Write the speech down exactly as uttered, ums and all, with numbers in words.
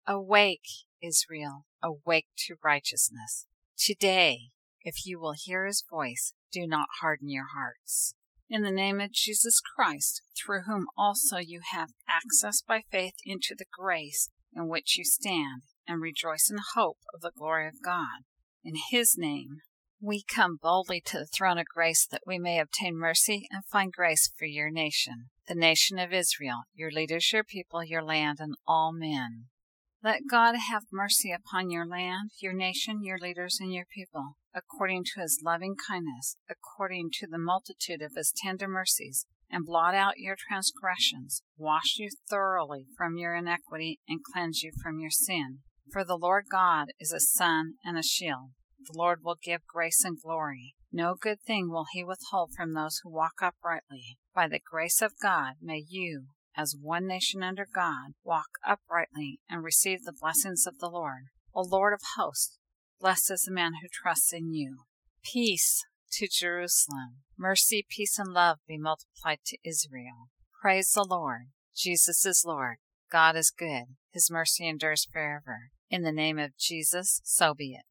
Awake, Israel, awake to righteousness. Today, if you will hear his voice, do not harden your hearts. In the name of Jesus Christ, through whom also you have access by faith into the grace in which you stand, and rejoice in hope of the glory of God. In his name, we come boldly to the throne of grace that we may obtain mercy and find grace for your nation, the nation of Israel, your leaders, your people, your land, and all men. Let God have mercy upon your land, your nation, your leaders, and your people, according to his loving kindness, according to the multitude of his tender mercies, and blot out your transgressions, wash you thoroughly from your iniquity, and cleanse you from your sin. For the Lord God is a sun and a shield. The Lord will give grace and glory. No good thing will he withhold from those who walk uprightly. By the grace of God may you, as one nation under God, walk uprightly and receive the blessings of the Lord. O Lord of hosts, blessed is the man who trusts in you. Peace to Jerusalem. Mercy, peace, and love be multiplied to Israel. Praise the Lord. Jesus is Lord. God is good. His mercy endures forever. In the name of Jesus, so be it.